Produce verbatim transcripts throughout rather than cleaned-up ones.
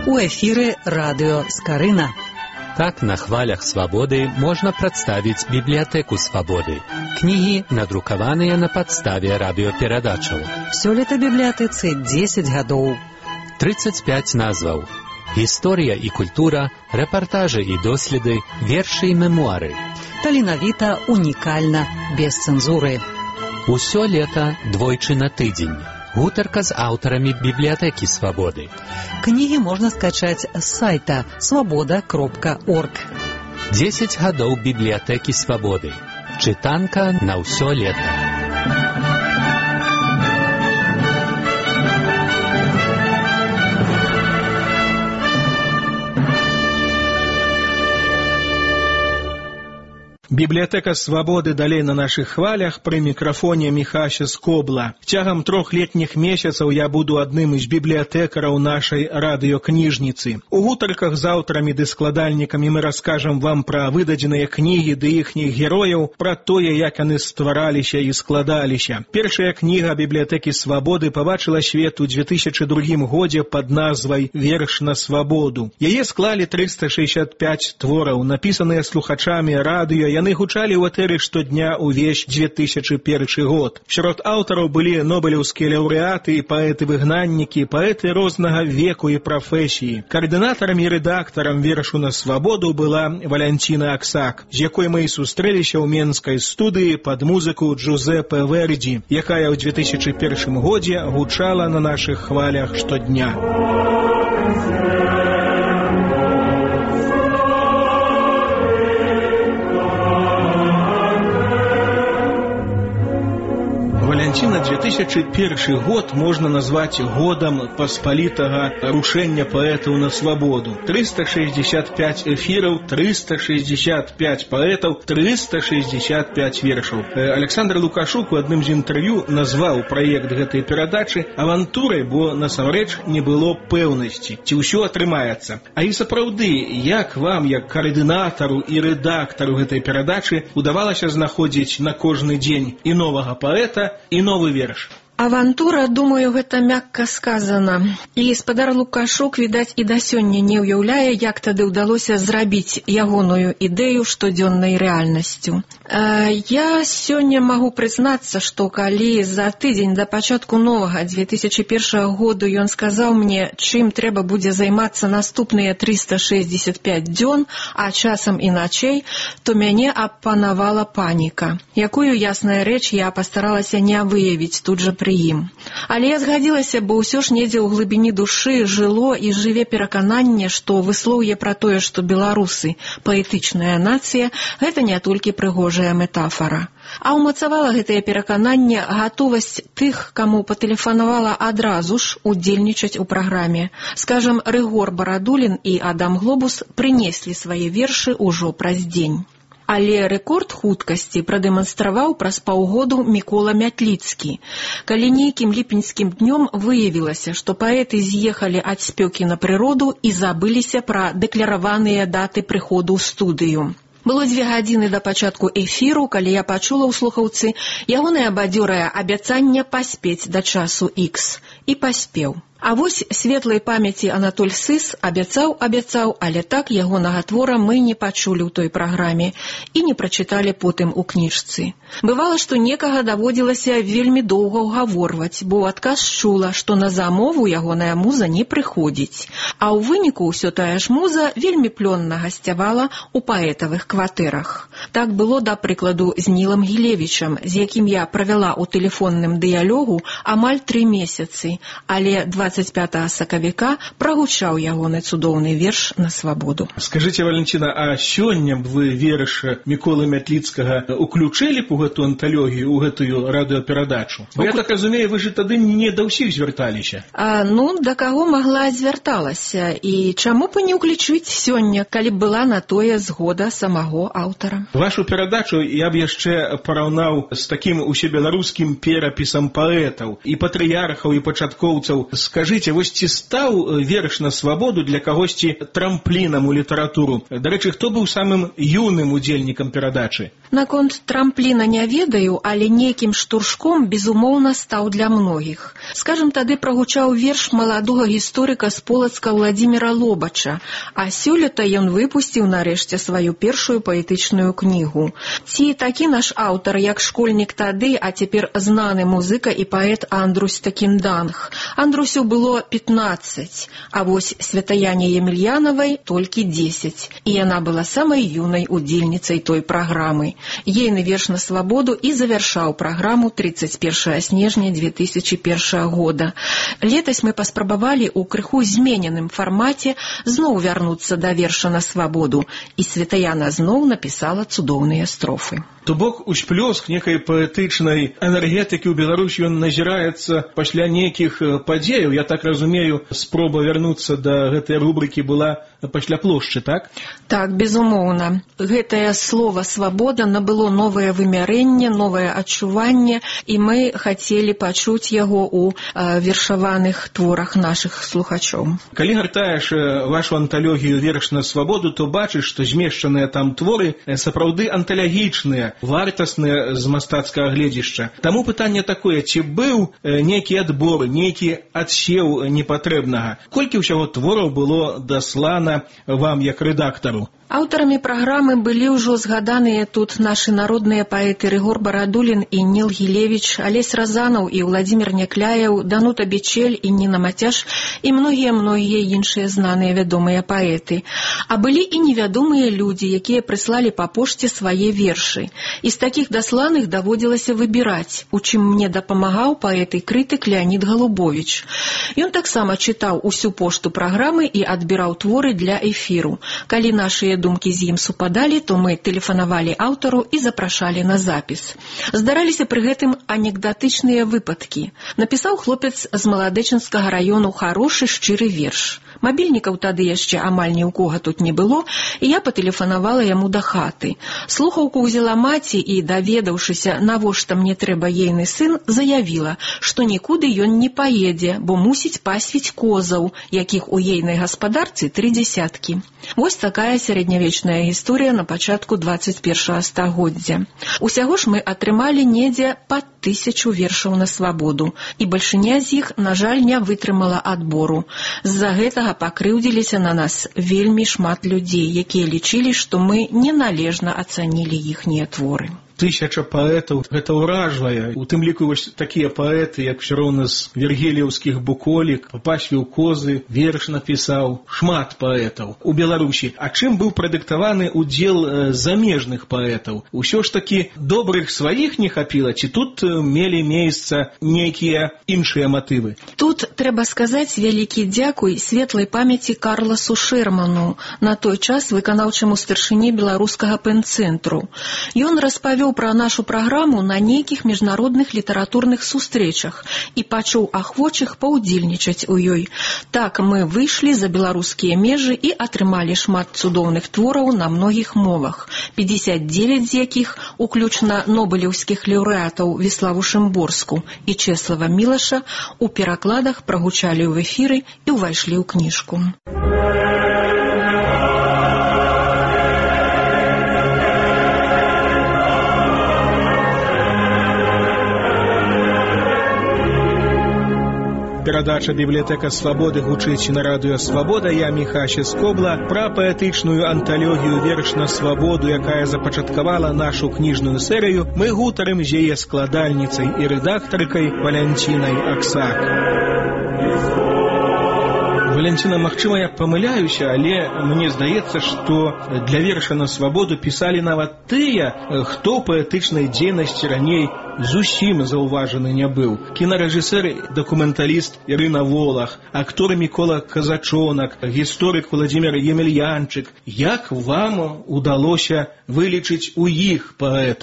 У эфіры радыё Скарына. Так на хвалях свабоды можна прадставіць бібліятэку свабоды. Кнігі надрукаваныя на падставе радыёперадачаў. Сёлета бібліятэцы дзесяць гадоў. трыццаць пяць назваў. Гісторыя і культура, рэпартажы і доследы, вершы і мемуары. Таленавіта, унікальна, без цэнзуры. Усё лета двойчы на тыдзень. Гутарка з аўтарамі бібліятэкі свабоды. Кнігі можна скачаць з сайта свабода кропка орг. дзесяць гадоў бібліятэкі свабоды. Чытанка на ўсё лета. Бібліятэка свабоды далей на нашых хвалях, пры мікрафоне Міхася Скобла. Цягам трох летніх месяцаў я буду адным з бібліятэкараў нашай радыёкніжніцы. У гутарках з аўтарамі ды складальнікамі мы раскажам вам пра выдадзеныя кнігі ды іхніх герояў, пра тое, як яны ствараліся і складаліся. Першая кніга бібліятэкі свабоды пабачыла свет у дзве тысячы другім годзе пад назвай «Верш на свабоду». Яе склалі трыста шэсцьдзесят пяць твораў, напісаныя слухачамі радыё. Яны гучалі ў этэры штодня ўвесь дзве тысячы першы год. Сярод аўтараў былі нобелеўскія лаўрэаты і паэты-выгнаннікі, паэты рознага веку і прафесіі. Каардынатарам і рэдактарам вершу на свабоду была Валянціна Аксак, з якой мы і сустрэліся ў менскай студыі пад музыку Джузеппе Верді, якая ў дзве тысячы першым годзе гучала на нашых хвалях штодня. Валянціна дзве тысячы першы год можна назваць годам паспалітага рушэння паэтаў на свабоду. трыста шэсцьдзесят пяць эфіраў, трыста шэсцьдзесят пяць паэтаў, трыста шэсцьдзесят пяць вершаў. Александр Лукашук у адным з інтэрв'ю назваў праект гэтай перадачы авантурай, бо насамрэч не было пэўнасці, ці ўсё атрымаецца. А і сапраўды, як вам, як каардынатару і рэдактару гэтай перадачы, удавалася знаходзіць на кожны дзень і новага паэта, і новы верш? Авантура, думаю, гэта мякка сказана. І спадар Лукашук, відаць, і да сёння не ўяўляе, як тады ўдалося зрабіць ягоную ідэю штодзённай рэальнасцю. Э, я сёння магу прызнацца, што калі за тыдзень да пачатку новага дзве тысячы першага году ён сказаў мне, чым трэба будзе займацца наступныя трыста шэсцьдзесят пяць дзён, а часам і начэй, то мяне апанавала паніка, якую, ясная рэч, я пастаралася не выявіць тут жа пры ім. Але я згадзілася, бо ўсё ж недзе ў глыбіні душы жыло і жыве перакананне, што выслоўе пра тое, што беларусы – паэтычная нацыя, гэта не толькі прыгожая метафара. А ўмацавала гэтае перакананне гатовасць тых, каму патэлефанавала адразу ж удзельнічаць у праграме. Скажам, Рыгор Барадулін і Адам Глобус прынеслі свае вершы ўжо праз дзень. Але рэкорд хуткасці прадэманстраваў праз паўгоду Мікола Мятліцкі, калі нейкім ліпеньскім днём выявілася, што паэты з'ехалі ад спёкі на прыроду і забыліся пра дэкляраваныя даты прыходу ў студыю. Было дзве гадзіны да пачатку эфіру, калі я пачула ў слухаўцы ягонае бадзёрае абяцанне паспець да часу ікс. І паспеў. А вось светлай памяці Анатоль Сыс абяцаў, абяцаў, але так ягонага твора мы не пачулі ў той праграме і не прачыталі потым у кніжцы. Бывала, што некага даводзілася вельмі доўга ўгаворваць, бо ў адказ чула, што на замову ягоная муза не прыходзіць, а ў выніку ўсё тая ж муза вельмі плённа гасцявала ў паэтавых кватэрах. Так было, да прыкладу, з Нілам Гілевічам, з якім я правяла ў тэлефонным дыялогу амаль тры месяцы, але дваццаць пятага сакавіка прагучаў ягоны цудоўны верш на свабоду. Скажыце, Валянціна, а сёння б вы верш Міколы Мятліцкага уключылі б у гэту анталогію, у гэтую радыёперадачу? Бо я так разумею, вы ж тады не да ўсіх звярталіся. А, ну, да каго магла звярталася? І чаму б не ўключыць сёння, калі б была на тое згода самого аўтара? Вашу перадачу я б яшчэ параўнаў з такім усебеларускім перапісам паэтаў і патрыярхаў, і пачаткоўцаў. Скажыце, вось ці стаў верш на свабоду для кагосьці трамплінам у літаратуру? Дарэчы, хто быў самым юным удзельнікам перадачы? Наконт трампліна не ведаю, але нейкім штуршком, безумоўна, стаў для многіх. Скажам, тады прагучаў верш маладога гісторыка з Полацка Владзіміра Лобача, а сёлета ён выпусціў нарэшце сваю першую паэтычную кнігу. Ці такі наш аўтар, як школьнік тады, а цяпер знаны музыка і паэт Андрусь Такінданг. Андрусю было пятнаццаць, а вось Святаяне Емельянавай толькі дзесяць, і яна была самай юнай удзельніцай той праграмы. Ейны верш на свабоду і завяршаў праграму тридцать первого снежня две тысячи первого года. Летась мы паспрабавалі ў крыху змененым фармаце зноў вярнуцца да верша на свабоду, і Святаяна зноў напісала цудоўныя строфы. То бок усплёск некай паэтычнай энергетыкі ў Беларусі ён назіраецца пасля нейкіх падзеяў. Я так разумею, спроба вярнуцца да гэтай рубрыкі была пасля плошчы, так? Так, безумоўна. Гэтае слова «свабода» набыло новае вымярэнне, новае адчуванне, і мы хацелі пачуць яго ў э, вершаваных творах нашых слухачоў. Калі гартаеш вашу анталогію «Верш на свабоду», то бачыш, што змешчаныя там творы сапраўды анталагічныя, вартасныя з мастацкага гледзішча. Таму пытанне такое, ці быў нейкі адбор, нейкі адсеў непатрэбнага? Колькі ўсяго твораў было даслана вам як рэдактару? Аўтарамі праграмы былі ўжо згаданыя тут нашы народныя паэты Рыгор Барадулін і Ніл Гілевіч, Алесь Разанаў і Владзімір Някляеў, Данута Бечель і Ніна Мацяш і многія-многія іншыя знаныя вядомыя паэты. А былі і невядомыя людзі, якія прыслалі па пошце свае вершы. І з такіх дасланых даводзілася выбіраць, у чым мне дапамагаў паэт і крытык Леонід Галубовіч. Ён таксама чытаў усю пошту праграмы і адбіраў творы для эфіру. Калі нашыя думкі з ім супадалі, то мы тэлефанавалі аўтару і запрашалі на запіс. Здараліся пры гэтым анекдатычныя выпадкі. Напісаў хлопец з Маладэчынскага раёну харошы шчыры верш. Мабільнікаў тады яшчэ амаль ні ў кога тут не было, і я патэлефанавала яму да хаты. Слухаўку ўзяла маці і, даведаўшыся, навошта мне трэба ейны сын, заявіла, што нікуды ён не паедзе, бо мусіць пасвіць козаў, якіх у ейнай гаспадарцы тры дзесяткі. Вось такая сярэднявечная гісторыя на пачатку двадцать первого стагоддзя. Усяго ж мы атрымалі недзе пад тысячу вершаў на свабоду, і бальшыня з іх, на жаль, не вытрымала адбору. З-за гэтага пакрыўдзіліся на нас вельмі шмат людзей, якія лічылі, што мы неналежна ацанілі іхнія творы. Тысяча паэтаў, гэта ўражвае. У тым ліку вось такія паэты, як ўсё роўна з вергеліўскіх буколік, папасвіў козы, верш напісаў, шмат паэтаў у Беларусі. А чым быў прадыктаваны удзел замежных паэтаў? Усё ж такі добрых сваіх не хапіла, ці тут мелі месца нейкія іншыя матывы? Тут трэба сказаць вялікі дзякуй светлай памяці Карласу Шэрману, на той час выканаўчаму старшыні беларускага пэн-цэнтру. Ён распавёў пра нашу праграму на нейкіх міжнародных літаратурных сустрэчах і пачуў ахвочых паўдзельнічаць у ёй. Так мы выйшлі за беларускія межы і атрымалі шмат цудоўных твораў на многіх мовах, пятьдесят девять з якіх, уключна нобелеўскіх лаўрэатаў Віславу Шымборску і Чэслава Мілаша, у перакладах прагучалі ў эфіры і ўвайшлі ў кніжку. Перадача «Бібліятэка свабоды» гучыць на радыё «Свабода». Я Міхася Скобла. Пра паэтычную анталогію «Верш на свабоду», якая запачаткавала нашу кніжную серыю, мы гутарым з яе складальніцай і рэдактаркай Валянцінай Аксак. Валянціна, магчыма, я памыляюся, але мне здаецца, што для верша на свабоду пісалі нават тыя, хто ў паэтычнай дзейнасці раней зусім заўважаны не быў. Кінарэжысэр і дакументаліст Ірына Волах, актор Мікола Казачонак, гісторык Владзімір Емельянчык. Як вам удалося вылічыць у іх паэтаў?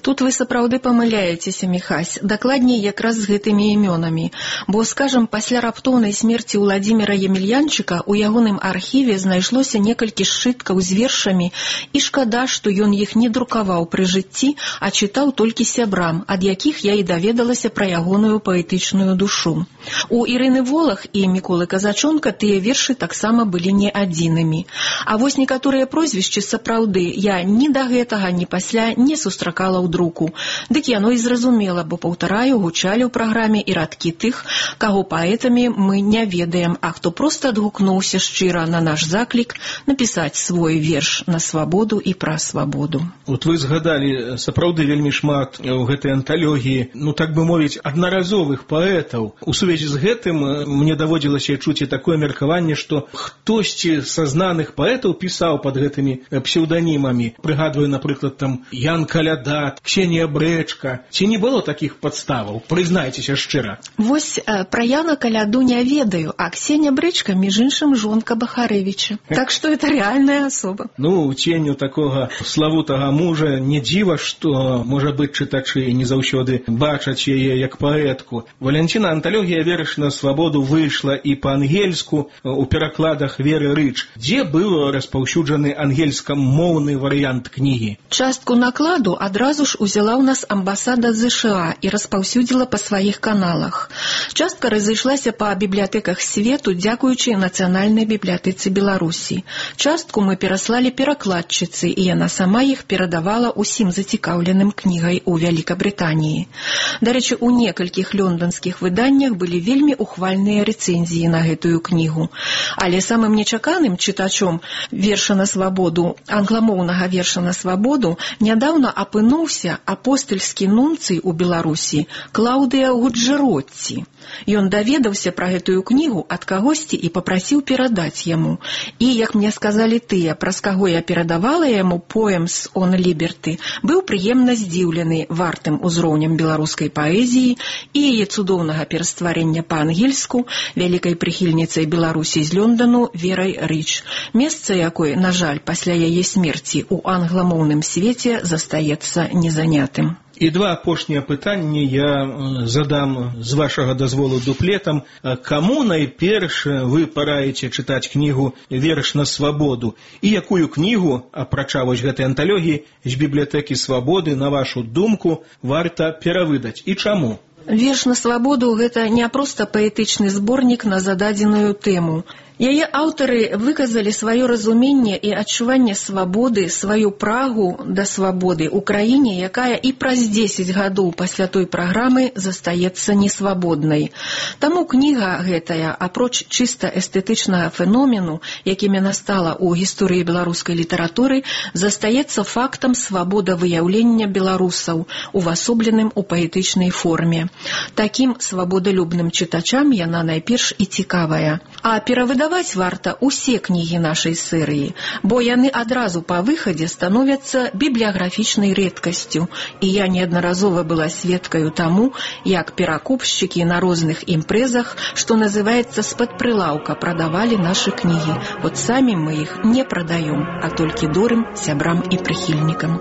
Тут вы сапраўды памыляецеся, Міхась, дакладней якраз з гэтымі імёнамі. Бо, скажам, пасля раптоўнай смерці Уладзіміра Емельянчыка у ягоным архіве знайшлося некалькі сшыткаў з вершамі, і шкада, што ён іх не друкаваў пры жыцці, а чытаў толькі сябрам, ад якіх я і даведалася пра ягоную паэтычную душу. У Ірыны Волах і Міколы Казачонка тыя вершы таксама былі не адзінымі. А вось некаторыя прозвішчы сапраўды я ні да гэтага, ні пасля не сустракала ў друку. Дык яно і зразумела, бо, паўтараю, гучалі ў праграме і радкі тых, каго паэтамі мы не ведаем, а хто проста адгукнуўся шчыра на наш заклік напісаць свой верш на свабоду і пра свабоду. Вот вы згадалі сапраўды вельмі шмат у гэтай анталогіі, ну так бы мовіць, аднаразовых паэтаў. У сувязі з гэтым мне даводзілася чуць і такое меркаванне, што хтосьці са знаных паэтаў пісаў пад гэтымі псеўданімамі. Прыгадваю, напрыклад, там Ян Каляда, Ксенія Брэчка. Ці не было такіх падставаў? Прызнайцеся шчыра. Вось э, пра Яна Каляду не ведаю, а Ксенія Брэчка, між іншым, жонка Бахарэвіча. Так што это рэальная асоба. Ну, у ценю такога славутага мужа не дзіва, што, можа быць, чытачы не заўсёды бачаць яе як паэтку. Валянціна анталогія «Верш на свабоду» выйшла і па-ангельску у перакладах Веры Рыч. Дзе быў распаўсюджаны ангельскамоўны варыянт кнігі? Частку накладу адразу ж узяла ў нас амбасада ЗША і распаўсюдзіла па сваіх каналах. Частка разышлася па бібліятэках свету, дзякуючы Нацыянальнай бібліятэцы Беларусі. Частку мы пераслалі перакладчыцы, і яна сама іх перадавала ўсім зацікаўленым кнігай у Вялікабрытаніі. Дарэчы, у некалькіх лёнданскіх выданнях былі вельмі ухвальныя рэцэнзіі на гэтую кнігу. Але самым нечаканым чытачом верша на свабоду, англамоўнага верша на свабоду, нядаўна апынуўся апостальскі нунцый у Беларусі Клаўдыя Гуджэротці. Ён даведаўся пра гэтую кнігу ад кагосьці і папрасіў перадаць яму. І, як мне сказалі тыя, праз каго я перадавала яму «Poems on Liberty», быў прыемна здзіўлены вартым узроўнем беларускай паэзіі і яе цудоўнага перастварення па-ангельску вялікай прыхільніцай Беларусі з Лёндану Верай Рыч, месца якой, на жаль, пасля яе смерці ў англамоўным свеце застаецца незанятым. І два апошнія пытанні я задам з вашага дазволу дуплетам. Каму найперш вы параіце чытаць кнігу «Верш на свабоду» і якую кнігу, апрача вось гэтай анталогіі, з бібліятэкі свабоды, на вашу думку, варта перавыдаць і чаму? «Верш на свабоду» — гэта не проста паэтычны зборнік на зададзеную тэму. Яе аўтары выказалі сваё разуменне і адчуванне свабоды, сваю прагу да свабоды ў краіне, якая і праз дзесяць гадоў пасля той праграмы застаецца несвабоднай. Таму кніга гэтая, апроч чыста эстэтычнага феномену, якім яна стала ў гісторыі беларускай літаратуры, застаецца фактам свабодавыяўлення беларусаў, увасобленым у паэтычнай форме. Такім свабодалюбным чытачам яна найперш і цікавая. А перавыдаваць варта усе кнігі нашай серыі, бо яны адразу па выхадзе становяцца бібліяграфічнай рэдкасцю, і я неаднаразова была сведкаю таму, як перакупшчыкі на розных імпрэзах, што называецца з-пад прылаўка, прадавалі нашы кнігі. Вот самі мы іх не прадаём, а толькі дорым сябрам і прыхільнікам.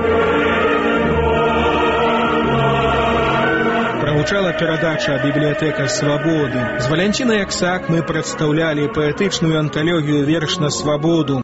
Гучала перадача «Бібліятэка свабоды». З Валянцінай Аксак мы прадстаўлялі паэтычную анталогію «Верш на свабоду».